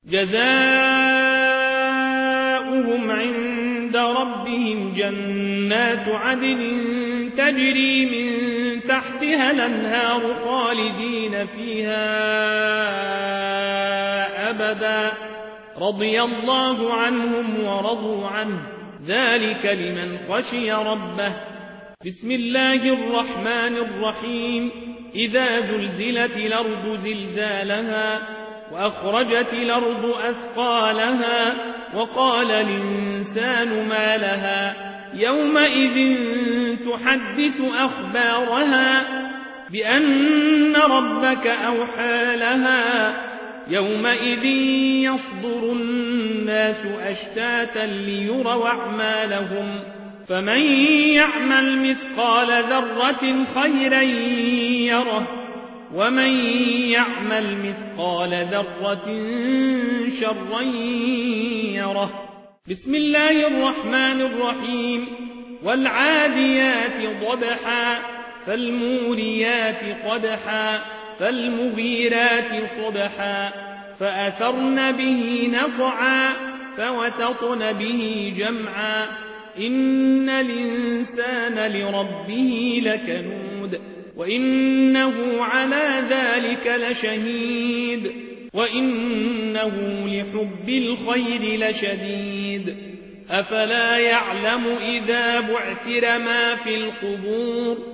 جزاؤهم عند ربهم جنات عدن تجري من تحتها الأنهار خالدين فيها أبدا رضي الله عنهم ورضوا عنه ذلك لمن خشي ربه. بسم الله الرحمن الرحيم. إذا زلزلت الأرض زلزالها وأخرجت الأرض أثقالها وقال الإنسان ما لها يومئذ تحدث أخبارها بأن ربك أوحى لها يومئذ يصدر الناس أشتاتا ليروا أعمالهم فمن يعمل مثقال ذرة خيرا يره ومن يعمل مثقال ذرة شرا يره. بسم الله الرحمن الرحيم. والعاديات ضبحا فالموريات قدحا فالمغيرات صبحا فأثرن به نقعا فوسطن به جمعا إن الإنسان لربه لكنود وإنه على ذلك لشهيد وإنه لحب الخير لشديد. أفلا يعلم إذا بعثر ما في القبور